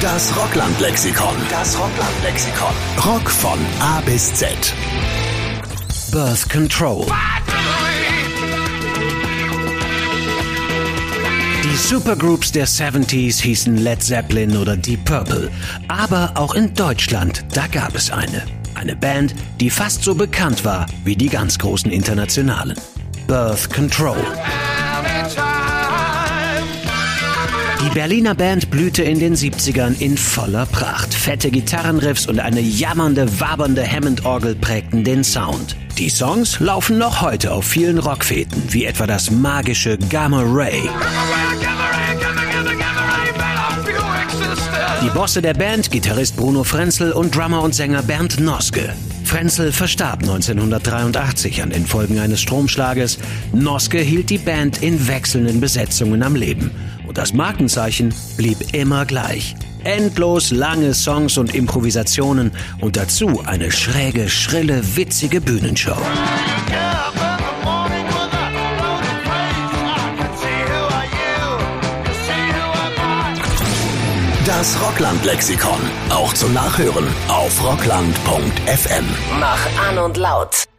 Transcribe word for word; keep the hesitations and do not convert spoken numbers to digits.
Das Rockland-Lexikon. Das Rockland-Lexikon. Rock von A bis Z. Birth Control. Die Supergroups der siebziger hießen Led Zeppelin oder Deep Purple. Aber auch in Deutschland, da gab es eine. Eine Band, die fast so bekannt war wie die ganz großen internationalen. Birth Control. Die Berliner Band blühte in den siebzigern in voller Pracht. Fette Gitarrenriffs und eine jammernde, wabernde Hammond-Orgel prägten den Sound. Die Songs laufen noch heute auf vielen Rockfeten, wie etwa das magische Gamma Ray. Die Bosse der Band, Gitarrist Bruno Frenzel und Drummer und Sänger Bernd Noske. Frenzel verstarb neunzehnhundertdreiundachtzig an den Folgen eines Stromschlages. Noske hielt die Band in wechselnden Besetzungen am Leben. Und das Markenzeichen blieb immer gleich. Endlos lange Songs und Improvisationen und dazu eine schräge, schrille, witzige Bühnenshow. Das Rockland-Lexikon. Auch zum Nachhören auf rockland punkt f m. Mach an und laut.